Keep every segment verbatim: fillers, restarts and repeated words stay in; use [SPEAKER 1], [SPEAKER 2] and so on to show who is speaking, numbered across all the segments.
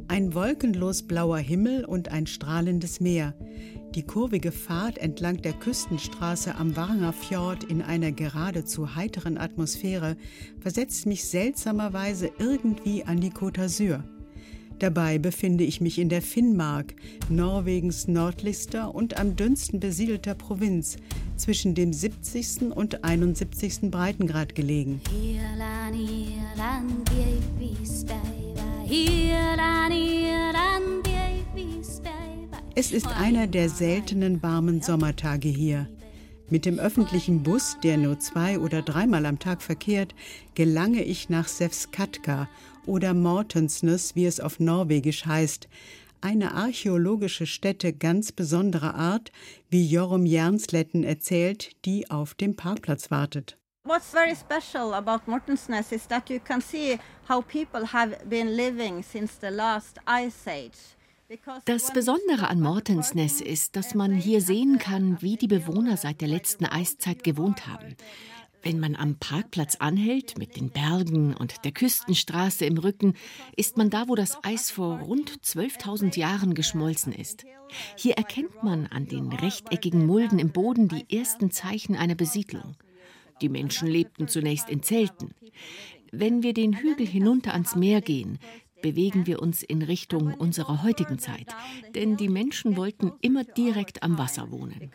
[SPEAKER 1] Ein wolkenlos blauer Himmel und ein strahlendes Meer. Die kurvige Fahrt entlang der Küstenstraße am Varnafjord in einer geradezu heiteren Atmosphäre versetzt mich seltsamerweise irgendwie an die Côte d'Azur. Dabei befinde ich mich in der Finnmark, Norwegens nördlichster und am dünnsten besiedelter Provinz, zwischen dem siebzigsten und einundsiebzigsten Breitengrad gelegen. Es ist einer der seltenen warmen Sommertage hier. Mit dem öffentlichen Bus, der nur zwei- oder dreimal am Tag verkehrt, gelange ich nach Sevskatka oder Mortensnes, wie es auf Norwegisch heißt, eine archäologische Stätte ganz besonderer Art, wie Jorum Jernsletten erzählt, die auf dem Parkplatz wartet.
[SPEAKER 2] What's very special about Mortensnes is that you can see how people have been living since the last ice age.
[SPEAKER 3] Das Besondere an Mortensnes ist, dass man hier sehen kann, wie die Bewohner seit der letzten Eiszeit gewohnt haben. Wenn man am Parkplatz anhält, mit den Bergen und der Küstenstraße im Rücken, ist man da, wo das Eis vor rund zwölftausend Jahren geschmolzen ist. Hier erkennt man an den rechteckigen Mulden im Boden die ersten Zeichen einer Besiedlung. Die Menschen lebten zunächst in Zelten. Wenn wir den Hügel hinunter ans Meer gehen, bewegen wir uns in Richtung unserer heutigen Zeit. Denn die Menschen wollten immer direkt am Wasser wohnen.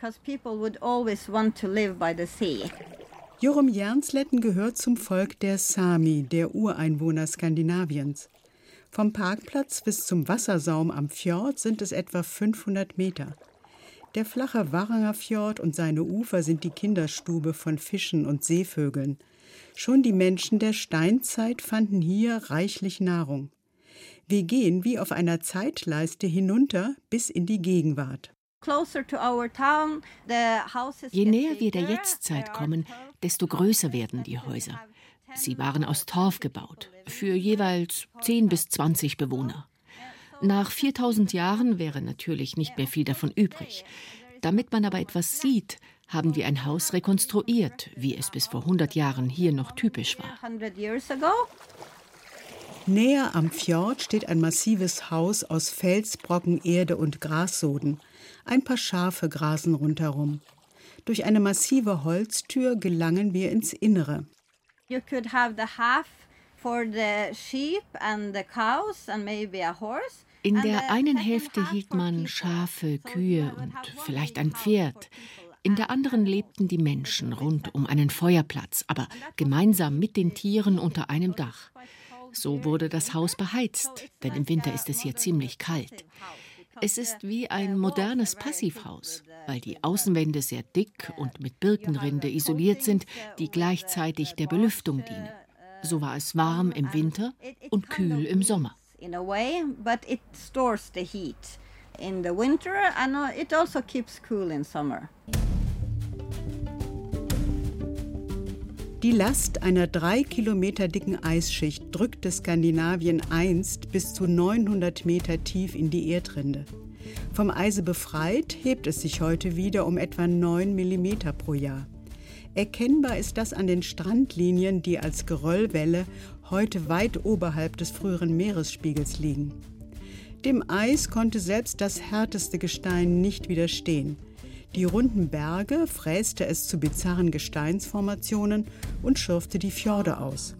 [SPEAKER 1] Jorum Jernsletten gehört zum Volk der Sami, der Ureinwohner Skandinaviens. Vom Parkplatz bis zum Wassersaum am Fjord sind es etwa fünfhundert Meter. Der flache Varnafjord und seine Ufer sind die Kinderstube von Fischen und Seevögeln. Schon die Menschen der Steinzeit fanden hier reichlich Nahrung. Wir gehen wie auf einer Zeitleiste hinunter bis in die Gegenwart.
[SPEAKER 3] Je näher wir der Jetztzeit kommen, desto größer werden die Häuser. Sie waren aus Torf gebaut, für jeweils zehn bis zwanzig Bewohner. Nach viertausend Jahren wäre natürlich nicht mehr viel davon übrig. Damit man aber etwas sieht, haben wir ein Haus rekonstruiert, wie es bis vor hundert Jahren hier noch typisch war.
[SPEAKER 1] Näher am Fjord steht ein massives Haus aus Felsbrocken, Erde und Grassoden. Ein paar Schafe grasen rundherum. Durch eine massive Holztür gelangen wir ins Innere.
[SPEAKER 2] You could have the half for the sheep and the cows and maybe a horse.
[SPEAKER 3] In der einen Hälfte hielt man Schafe, Kühe und vielleicht ein Pferd. In der anderen lebten die Menschen rund um einen Feuerplatz, aber gemeinsam mit den Tieren unter einem Dach. So wurde das Haus beheizt, denn im Winter ist es hier ziemlich kalt. Es ist wie ein modernes Passivhaus, weil die Außenwände sehr dick und mit Birkenrinde isoliert sind, die gleichzeitig der Belüftung dienen. So war es warm im Winter und kühl im Sommer.
[SPEAKER 2] In a way, but it stores the heat in the winter and it also keeps cool in summer.
[SPEAKER 1] Die Last einer drei Kilometer dicken Eisschicht drückte Skandinavien einst bis zu neunhundert Meter tief in die Erdrinde. Vom Eise befreit hebt es sich heute wieder um etwa neun Millimeter pro Jahr. Erkennbar ist das an den Strandlinien, die als Geröllwelle heute weit oberhalb des früheren Meeresspiegels liegen. Dem Eis konnte selbst das härteste Gestein nicht widerstehen. Die runden Berge fräste es zu bizarren Gesteinsformationen und schürfte die Fjorde aus.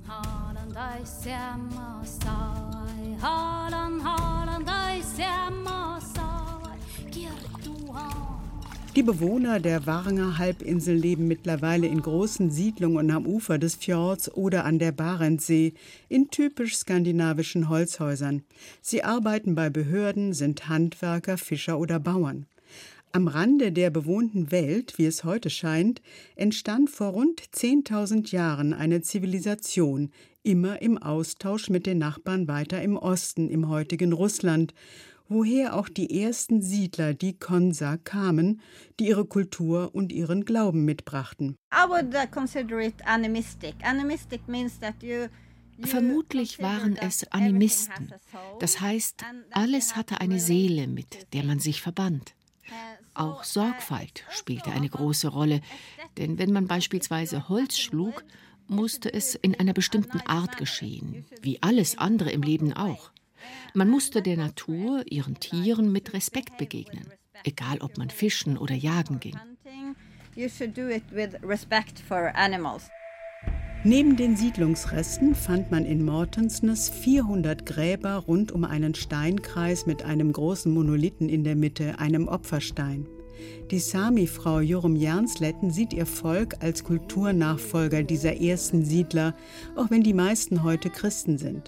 [SPEAKER 1] Die Bewohner der Varna-Halbinsel leben mittlerweile in großen Siedlungen am Ufer des Fjords oder an der Barentssee, in typisch skandinavischen Holzhäusern. Sie arbeiten bei Behörden, sind Handwerker, Fischer oder Bauern. Am Rande der bewohnten Welt, wie es heute scheint, entstand vor rund zehntausend Jahren eine Zivilisation, immer im Austausch mit den Nachbarn weiter im Osten, im heutigen Russland, woher auch die ersten Siedler, die Konsa, kamen, die ihre Kultur und ihren Glauben mitbrachten.
[SPEAKER 2] I would consider it animistic. Animistic means that you
[SPEAKER 3] Vermutlich waren es Animisten. Das heißt, alles hatte eine Seele, mit der man sich verband. Auch Sorgfalt spielte eine große Rolle, denn wenn man beispielsweise Holz schlug, musste es in einer bestimmten Art geschehen, wie alles andere im Leben auch. Man musste der Natur, ihren Tieren mit Respekt begegnen, egal ob man fischen oder jagen ging.
[SPEAKER 2] You should do it with respect for animals.
[SPEAKER 1] Neben den Siedlungsresten fand man in Mortensness vierhundert Gräber rund um einen Steinkreis mit einem großen Monolithen in der Mitte, einem Opferstein. Die Sami-Frau Jorum Jernsletten sieht ihr Volk als Kulturnachfolger dieser ersten Siedler, auch wenn die meisten heute Christen sind.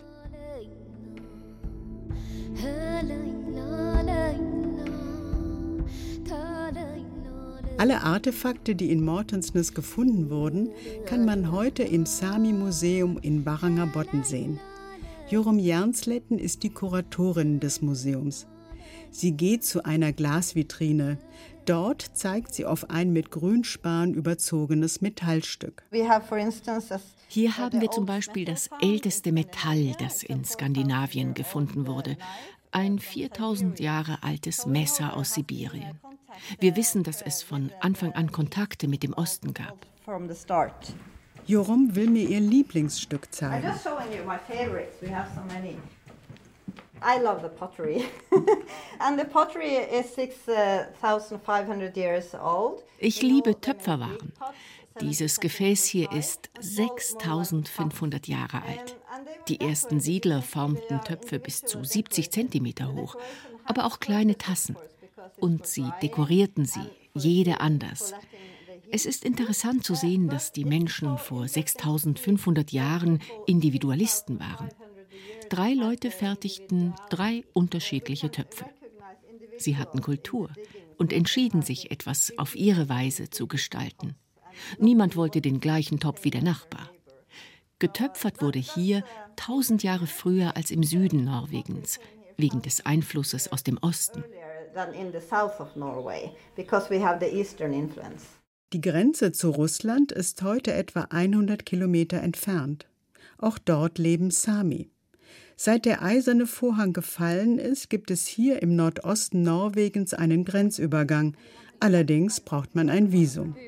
[SPEAKER 1] Alle Artefakte, die in Mortensness gefunden wurden, kann man heute im Sami-Museum in Varangerbotn sehen. Jorum Jernsletten ist die Kuratorin des Museums. Sie geht zu einer Glasvitrine. Dort zeigt sie auf ein mit Grünspan überzogenes Metallstück.
[SPEAKER 3] Hier haben wir zum Beispiel das älteste Metall, das in Skandinavien gefunden wurde. Ein viertausend Jahre altes Messer aus Sibirien. Wir wissen, dass es von Anfang an Kontakte mit dem Osten gab.
[SPEAKER 1] Jorum will mir ihr Lieblingsstück zeigen.
[SPEAKER 2] I love the pottery. And the pottery is six thousand five hundred years old.
[SPEAKER 3] Ich liebe Töpferwaren. Dieses Gefäß hier ist sechstausendfünfhundert Jahre alt. Die ersten Siedler formten Töpfe bis zu siebzig Zentimeter hoch, aber auch kleine Tassen. Und sie dekorierten sie, jede anders. Es ist interessant zu sehen, dass die Menschen vor sechstausendfünfhundert Jahren Individualisten waren. Drei Leute fertigten drei unterschiedliche Töpfe. Sie hatten Kultur und entschieden sich, etwas auf ihre Weise zu gestalten. Niemand wollte den gleichen Topf wie der Nachbar. Getöpfert wurde hier tausend Jahre früher als im Süden Norwegens, wegen des Einflusses aus dem Osten.
[SPEAKER 1] Die Grenze zu Russland ist heute etwa hundert Kilometer entfernt. Auch dort leben Sami. Seit der eiserne Vorhang gefallen ist, gibt es hier im Nordosten Norwegens einen Grenzübergang. Allerdings braucht man ein Visum.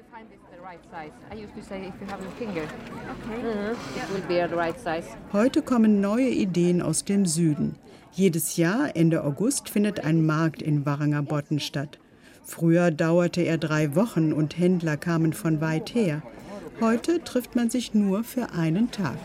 [SPEAKER 1] Heute kommen neue Ideen aus dem Süden. Jedes Jahr, Ende August, findet ein Markt in Varangerbotn statt. Früher dauerte er drei Wochen und Händler kamen von weit her. Heute trifft man sich nur für einen Tag.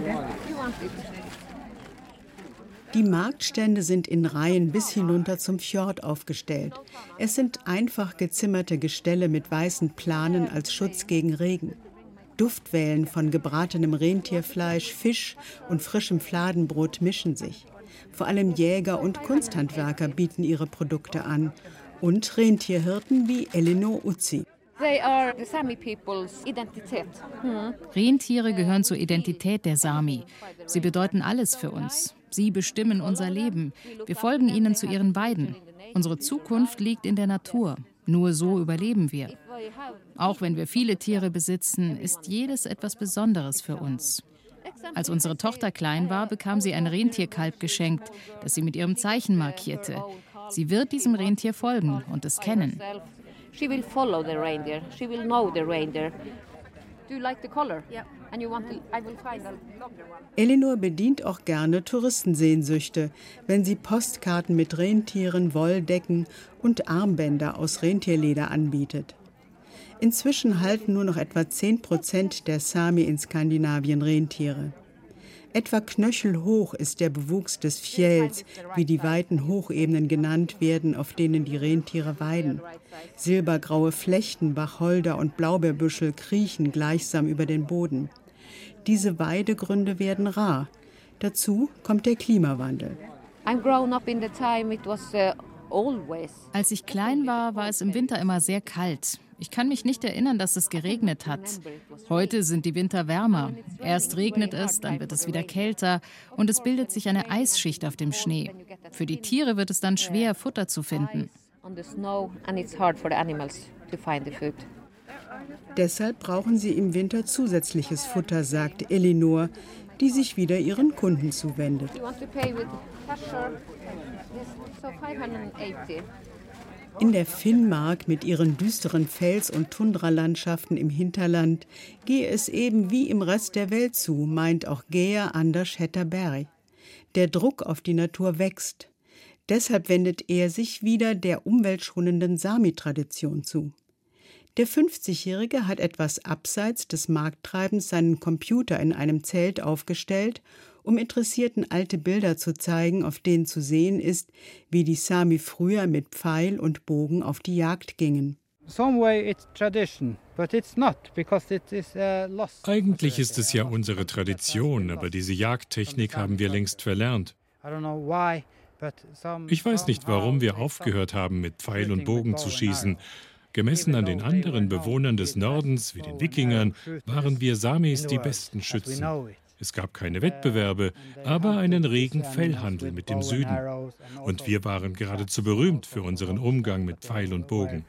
[SPEAKER 1] Die Marktstände sind in Reihen bis hinunter zum Fjord aufgestellt. Es sind einfach gezimmerte Gestelle mit weißen Planen als Schutz gegen Regen. Duftwellen von gebratenem Rentierfleisch, Fisch und frischem Fladenbrot mischen sich. Vor allem Jäger und Kunsthandwerker bieten ihre Produkte an. Und Rentierhirten wie Elinor Uzi.
[SPEAKER 4] They are the Sami people's Identität.
[SPEAKER 5] Hm. Rentiere gehören zur Identität der Sami. Sie bedeuten alles für uns. Sie bestimmen unser Leben. Wir folgen ihnen zu ihren Weiden. Unsere Zukunft liegt in der Natur. Nur so überleben wir. Auch wenn wir viele Tiere besitzen, ist jedes etwas Besonderes für uns. Als unsere Tochter klein war, bekam sie ein Rentierkalb geschenkt, das sie mit ihrem Zeichen markierte. Sie wird diesem Rentier folgen und es kennen.
[SPEAKER 4] She will follow the reindeer. She will know the reindeer. Do you like the color? Yeah. And you want to, I will find a longer one.
[SPEAKER 1] Elinor bedient auch gerne Touristensehnsüchte, wenn sie Postkarten mit Rentieren, Wolldecken und Armbänder aus Rentierleder anbietet. Inzwischen halten nur noch etwa zehn Prozent der Sami in Skandinavien Rentiere. Etwa knöchelhoch ist der Bewuchs des Fjells, wie die weiten Hochebenen genannt werden, auf denen die Rentiere weiden. Silbergraue Flechten, Wacholder und Blaubeerbüschel kriechen gleichsam über den Boden. Diese Weidegründe werden rar. Dazu kommt der Klimawandel.
[SPEAKER 4] I'm grown up in the time it was uh, always.
[SPEAKER 5] Als ich klein war, war es im Winter immer sehr kalt. Ich kann mich nicht erinnern, dass es geregnet hat. Heute sind die Winter wärmer. Erst regnet es, dann wird es wieder kälter und es bildet sich eine Eisschicht auf dem Schnee. Für die Tiere wird es dann schwer, Futter zu finden.
[SPEAKER 1] Deshalb brauchen sie im Winter zusätzliches Futter, sagt Elinor, die sich wieder ihren Kunden zuwendet. In der Finnmark mit ihren düsteren Fels- und Tundralandschaften im Hinterland gehe es eben wie im Rest der Welt zu, meint auch Gea Anders Hetterberg. Der Druck auf die Natur wächst. Deshalb wendet er sich wieder der umweltschonenden Sami-Tradition zu. Der fünfzigjährige hat etwas abseits des Markttreibens seinen Computer in einem Zelt aufgestellt, um Interessierten alte Bilder zu zeigen, auf denen zu sehen ist, wie die Sami früher mit Pfeil und Bogen auf die Jagd gingen.
[SPEAKER 6] Eigentlich ist es ja unsere Tradition, aber diese Jagdtechnik haben wir längst verlernt. Ich weiß nicht, warum wir aufgehört haben, mit Pfeil und Bogen zu schießen. Gemessen an den anderen Bewohnern des Nordens, wie den Wikingern, waren wir Samis die besten Schützen. Es gab keine Wettbewerbe, aber einen regen Fellhandel mit dem Süden. Und wir waren geradezu berühmt für unseren Umgang mit Pfeil und Bogen.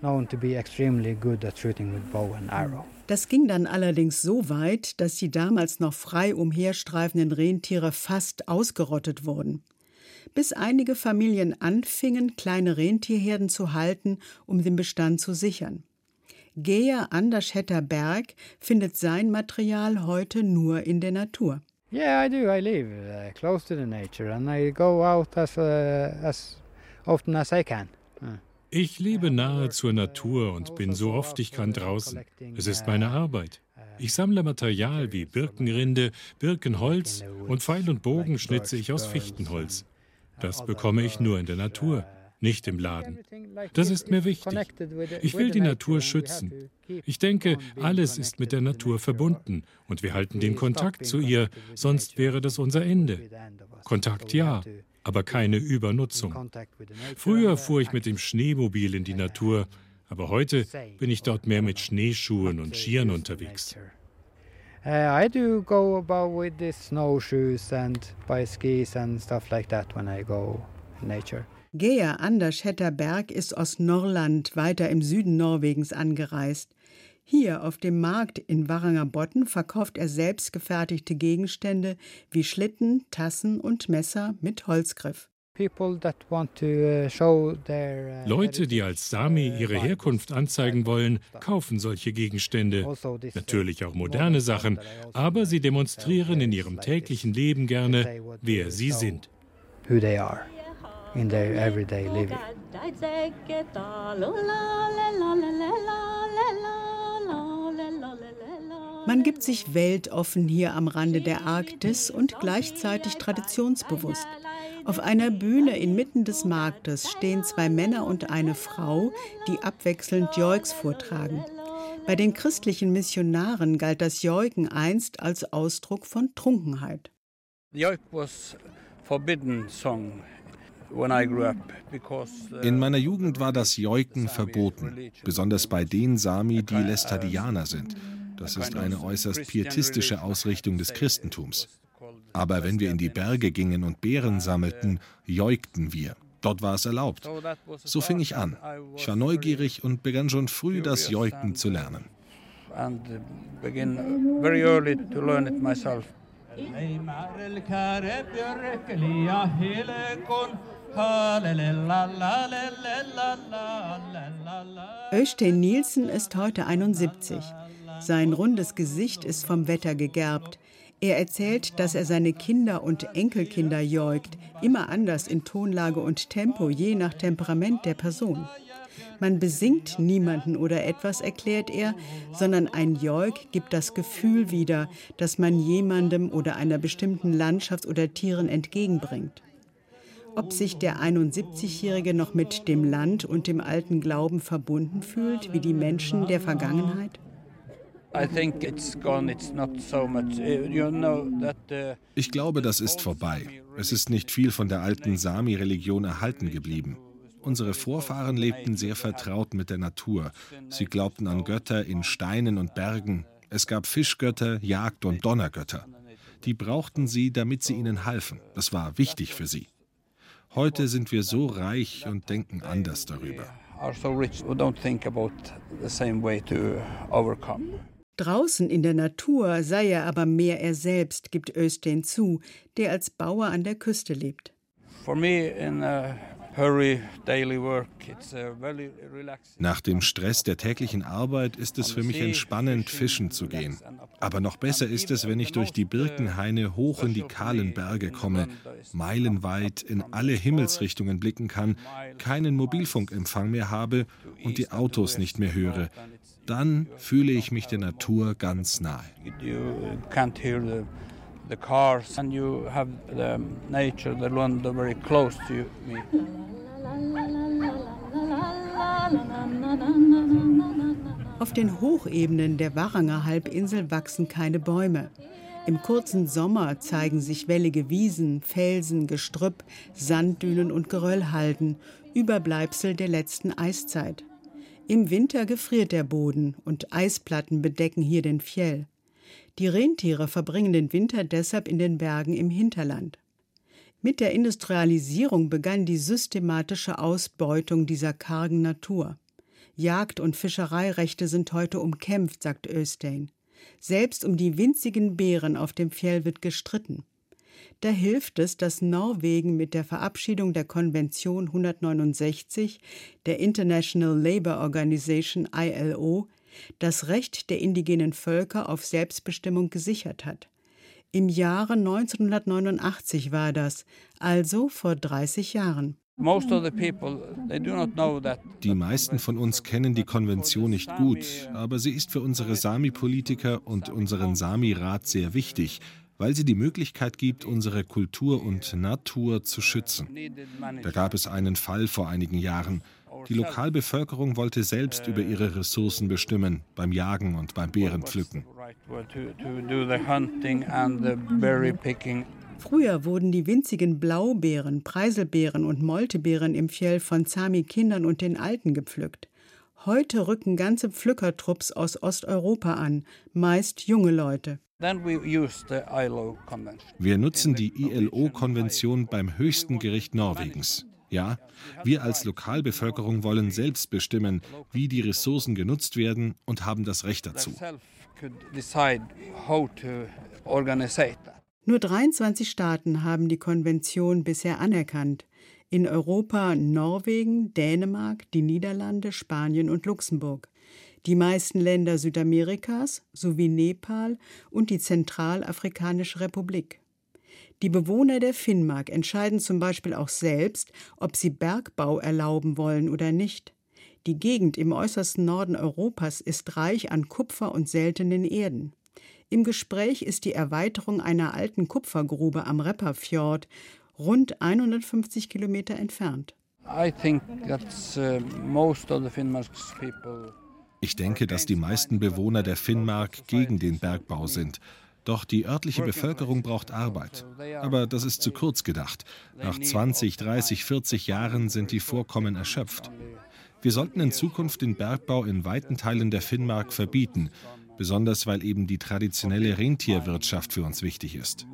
[SPEAKER 1] Das ging dann allerdings so weit, dass die damals noch frei umherstreifenden Rentiere fast ausgerottet wurden. Bis einige Familien anfingen, kleine Rentierherden zu halten, um den Bestand zu sichern. Gea Andershetter Berg findet sein Material heute nur in der Natur.
[SPEAKER 7] Yeah, I do. I live uh, close to the nature and I go out as, uh, as often as I can. Uh.
[SPEAKER 6] Ich lebe nahe zur Natur und bin so oft ich kann draußen. Es ist meine Arbeit. Ich sammle Material wie Birkenrinde, Birkenholz und Pfeil und Bogen schnitze ich aus Fichtenholz. Das bekomme ich nur in der Natur, nicht im Laden. Das ist mir wichtig. Ich will die Natur schützen. Ich denke, alles ist mit der Natur verbunden und wir halten den Kontakt zu ihr, sonst wäre das unser Ende. Kontakt ja, aber keine Übernutzung. Früher fuhr ich mit dem Schneemobil in die Natur, aber heute bin ich dort mehr mit Schneeschuhen und Skiern unterwegs.
[SPEAKER 7] I do go about with the snowshoes and by skis and stuff like that when I go in nature.
[SPEAKER 1] Gea Andershetter Berg ist aus Norrland weiter im Süden Norwegens angereist. Hier auf dem Markt in Varangerbotn verkauft er selbstgefertigte Gegenstände wie Schlitten, Tassen und Messer mit Holzgriff.
[SPEAKER 6] Leute, die als Sami ihre Herkunft anzeigen wollen, kaufen solche Gegenstände. Natürlich auch moderne Sachen, aber sie demonstrieren in ihrem täglichen Leben gerne, wer sie sind.
[SPEAKER 7] In their everyday living.
[SPEAKER 1] Man gibt sich weltoffen hier am Rande der Arktis und gleichzeitig traditionsbewusst. Auf einer Bühne inmitten des Marktes stehen zwei Männer und eine Frau, die abwechselnd Joiks vortragen. Bei den christlichen Missionaren galt das Joiken einst als Ausdruck von Trunkenheit.
[SPEAKER 8] Joik was forbidden song.
[SPEAKER 9] In meiner Jugend war das Joiken verboten, besonders bei den Sami, die Lestadianer sind. Das ist eine äußerst pietistische Ausrichtung des Christentums. Aber wenn wir in die Berge gingen und Beeren sammelten, joikten wir. Dort war es erlaubt. So fing ich an. Ich war neugierig und begann schon früh, das Joiken zu lernen.
[SPEAKER 1] Øystein Nielsen ist heute einundsiebzig. Sein rundes Gesicht ist vom Wetter gegerbt. Er erzählt, dass er seine Kinder und Enkelkinder joikt, immer anders in Tonlage und Tempo, je nach Temperament der Person. Man besingt niemanden oder etwas, erklärt er, sondern ein Joik gibt das Gefühl wieder, das man jemandem oder einer bestimmten Landschaft oder Tieren entgegenbringt. Ob sich der einundsiebzigjährige noch mit dem Land und dem alten Glauben verbunden fühlt, wie die Menschen der Vergangenheit?
[SPEAKER 9] Ich glaube, das ist vorbei. Es ist nicht viel von der alten Sami-Religion erhalten geblieben. Unsere Vorfahren lebten sehr vertraut mit der Natur. Sie glaubten an Götter in Steinen und Bergen. Es gab Fischgötter, Jagd- und Donnergötter. Die brauchten sie, damit sie ihnen halfen. Das war wichtig für sie. Heute sind wir so reich und denken anders darüber.
[SPEAKER 1] Draußen in der Natur sei er aber mehr er selbst, gibt Øystein zu, der als Bauer an der Küste lebt.
[SPEAKER 8] For me in uh
[SPEAKER 9] Nach dem Stress der täglichen Arbeit ist es für mich entspannend, fischen zu gehen. Aber noch besser ist es, wenn ich durch die Birkenhaine hoch in die kahlen Berge komme, meilenweit in alle Himmelsrichtungen blicken kann, keinen Mobilfunkempfang mehr habe und die Autos nicht mehr höre. Dann fühle ich mich der Natur ganz nahe.
[SPEAKER 8] The cars and you have the nature, the land very close to me.
[SPEAKER 1] Auf den Hochebenen der Varanger Halbinsel wachsen keine Bäume. Im kurzen Sommer zeigen sich wellige Wiesen, Felsen, Gestrüpp, Sanddünen und Geröllhalden, Überbleibsel der letzten Eiszeit. Im Winter gefriert der Boden und Eisplatten bedecken hier den Fjell. Die Rentiere verbringen den Winter deshalb in den Bergen im Hinterland. Mit der Industrialisierung begann die systematische Ausbeutung dieser kargen Natur. Jagd- und Fischereirechte sind heute umkämpft, sagt Øystein. Selbst um die winzigen Bären auf dem Fjell wird gestritten. Da hilft es, dass Norwegen mit der Verabschiedung der Konvention hundertneunundsechzig der International Labour Organization I L O das Recht der indigenen Völker auf Selbstbestimmung gesichert hat. Im Jahre neunzehnhundertneunundachtzig war das, also vor dreißig Jahren.
[SPEAKER 9] Die meisten von uns kennen die Konvention nicht gut, aber sie ist für unsere Sami-Politiker und unseren Sami-Rat sehr wichtig, weil sie die Möglichkeit gibt, unsere Kultur und Natur zu schützen. Da gab es einen Fall vor einigen Jahren. Die Lokalbevölkerung wollte selbst über ihre Ressourcen bestimmen, beim Jagen und beim Beerenpflücken.
[SPEAKER 1] Früher wurden die winzigen Blaubeeren, Preiselbeeren und Moltebeeren im Fjell von Sami-Kindern und den Alten gepflückt. Heute rücken ganze Pflückertrupps aus Osteuropa an, meist junge Leute.
[SPEAKER 9] Wir nutzen die I L O-Konvention beim höchsten Gericht Norwegens. Ja, wir als Lokalbevölkerung wollen selbst bestimmen, wie die Ressourcen genutzt werden und haben das Recht dazu.
[SPEAKER 1] Nur dreiundzwanzig Staaten haben die Konvention bisher anerkannt. In Europa Norwegen, Dänemark, die Niederlande, Spanien und Luxemburg. Die meisten Länder Südamerikas sowie Nepal und die Zentralafrikanische Republik. Die Bewohner der Finnmark entscheiden zum Beispiel auch selbst, ob sie Bergbau erlauben wollen oder nicht. Die Gegend im äußersten Norden Europas ist reich an Kupfer und seltenen Erden. Im Gespräch ist die Erweiterung einer alten Kupfergrube am Repparfjord, rund hundertfünfzig Kilometer entfernt.
[SPEAKER 9] Ich denke, dass die meisten Bewohner der Finnmark gegen den Bergbau sind. Doch die örtliche Bevölkerung braucht Arbeit. Aber das ist zu kurz gedacht. Nach zwanzig, dreißig, vierzig Jahren sind die Vorkommen erschöpft. Wir sollten in Zukunft den Bergbau in weiten Teilen der Finnmark verbieten, besonders weil eben die traditionelle Rentierwirtschaft für uns wichtig ist.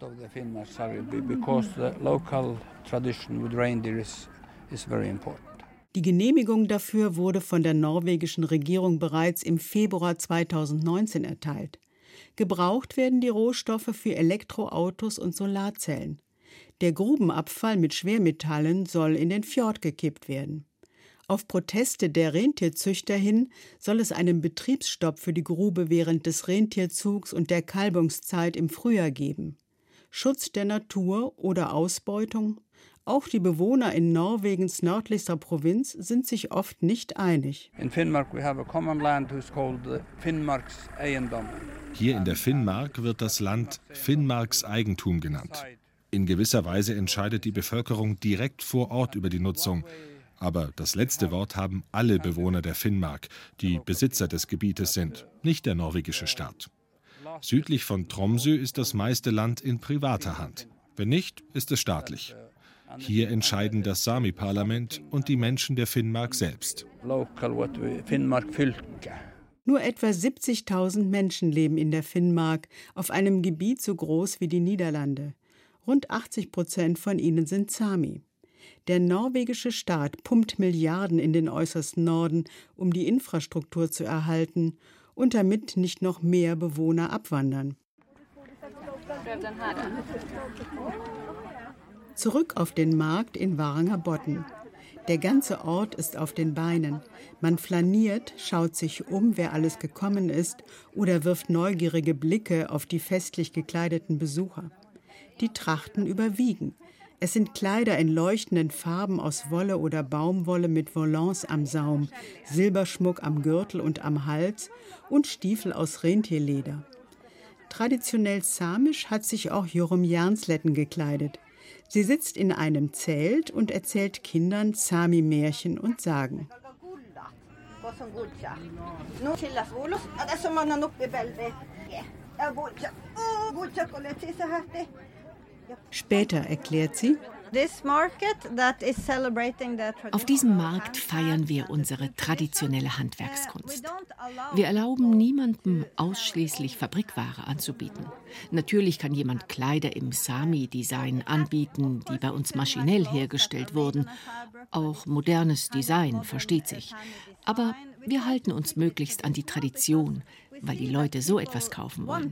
[SPEAKER 1] Die Genehmigung dafür wurde von der norwegischen Regierung bereits im Februar zweitausendneunzehn erteilt. Gebraucht werden die Rohstoffe für Elektroautos und Solarzellen. Der Grubenabfall mit Schwermetallen soll in den Fjord gekippt werden. Auf Proteste der Rentierzüchter hin soll es einen Betriebsstopp für die Grube während des Rentierzugs und der Kalbungszeit im Frühjahr geben. Schutz der Natur oder Ausbeutung? Auch die Bewohner in Norwegens nördlichster Provinz sind sich oft nicht einig.
[SPEAKER 8] In Finnmark we have a common land who's called Finnmarks Eiendom.
[SPEAKER 9] Hier in der Finnmark wird das Land Finnmarks Eigentum genannt. In gewisser Weise entscheidet die Bevölkerung direkt vor Ort über die Nutzung. Aber das letzte Wort haben alle Bewohner der Finnmark, die Besitzer des Gebietes sind, nicht der norwegische Staat. Südlich von Tromsø ist das meiste Land in privater Hand. Wenn nicht, ist es staatlich. Hier entscheiden das Sami-Parlament und die Menschen der Finnmark selbst.
[SPEAKER 1] Nur etwa siebzigtausend Menschen leben in der Finnmark, auf einem Gebiet so groß wie die Niederlande. Rund achtzig Prozent von ihnen sind Sami. Der norwegische Staat pumpt Milliarden in den äußersten Norden, um die Infrastruktur zu erhalten und damit nicht noch mehr Bewohner abwandern. Zurück auf den Markt in Varangerbotn. Der ganze Ort ist auf den Beinen. Man flaniert, schaut sich um, wer alles gekommen ist, oder wirft neugierige Blicke auf die festlich gekleideten Besucher. Die Trachten überwiegen. Es sind Kleider in leuchtenden Farben aus Wolle oder Baumwolle mit Volants am Saum, Silberschmuck am Gürtel und am Hals und Stiefel aus Rentierleder. Traditionell samisch hat sich auch Jorunn Jernsletten gekleidet. Sie sitzt in einem Zelt und erzählt Kindern Sami-Märchen und Sagen. Später erklärt sie:
[SPEAKER 3] Auf diesem Markt feiern wir unsere traditionelle Handwerkskunst. Wir erlauben niemandem, ausschließlich Fabrikware anzubieten. Natürlich kann jemand Kleider im Sami-Design anbieten, die bei uns maschinell hergestellt wurden. Auch modernes Design, versteht sich. Aber wir halten uns möglichst an die Tradition, weil die Leute so etwas kaufen wollen.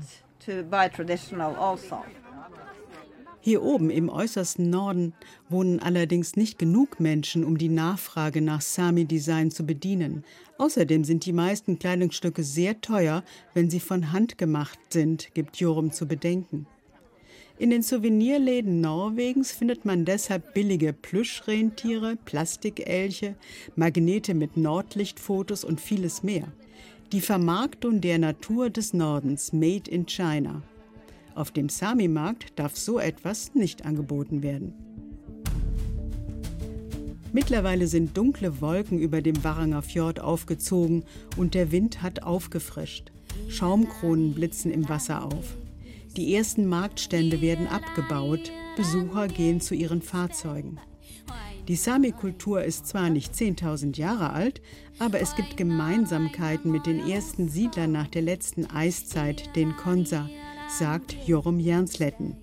[SPEAKER 1] Hier oben im äußersten Norden wohnen allerdings nicht genug Menschen, um die Nachfrage nach Sami-Design zu bedienen. Außerdem sind die meisten Kleidungsstücke sehr teuer, wenn sie von Hand gemacht sind, gibt Jorunn zu bedenken. In den Souvenirläden Norwegens findet man deshalb billige Plüschrentiere, Plastikelche, Magnete mit Nordlichtfotos und vieles mehr. Die Vermarktung der Natur des Nordens, Made in China. Auf dem Sami-Markt darf so etwas nicht angeboten werden. Mittlerweile sind dunkle Wolken über dem Varanger Fjord aufgezogen und der Wind hat aufgefrischt. Schaumkronen blitzen im Wasser auf. Die ersten Marktstände werden abgebaut, Besucher gehen zu ihren Fahrzeugen. Die Sami-Kultur ist zwar nicht zehntausend Jahre alt, aber es gibt Gemeinsamkeiten mit den ersten Siedlern nach der letzten Eiszeit, den Konsa, sagt Jorunn Jernsletten.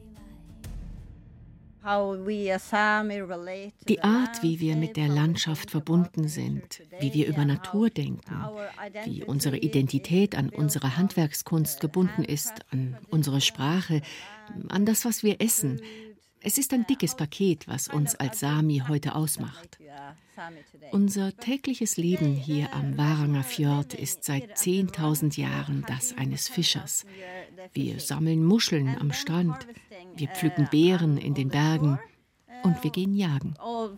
[SPEAKER 3] Die Art, wie wir mit der Landschaft verbunden sind, wie wir über Natur denken, wie unsere Identität an unsere Handwerkskunst gebunden ist, an unsere Sprache, an das, was wir essen. Es ist ein dickes Paket, was uns als Sami heute ausmacht. Unser tägliches Leben hier am Varanger Fjord ist seit zehntausend Jahren das eines Fischers. Wir sammeln Muscheln am Strand, wir pflücken Beeren in den Bergen und wir gehen jagen.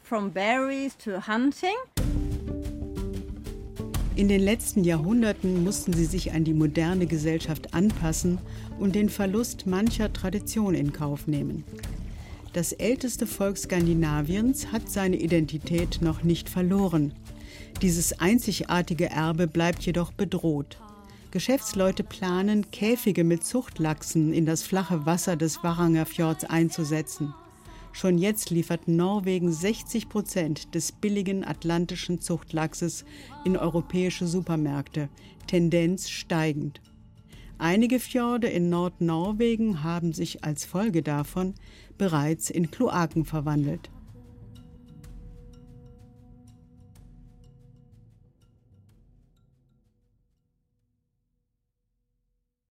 [SPEAKER 1] In den letzten Jahrhunderten mussten sie sich an die moderne Gesellschaft anpassen und den Verlust mancher Tradition in Kauf nehmen. Das älteste Volk Skandinaviens hat seine Identität noch nicht verloren. Dieses einzigartige Erbe bleibt jedoch bedroht. Geschäftsleute planen, Käfige mit Zuchtlachsen in das flache Wasser des Varanger Fjords einzusetzen. Schon jetzt liefert Norwegen sechzig Prozent des billigen atlantischen Zuchtlachses in europäische Supermärkte, Tendenz steigend. Einige Fjorde in Nordnorwegen haben sich als Folge davon bereits in Kloaken verwandelt.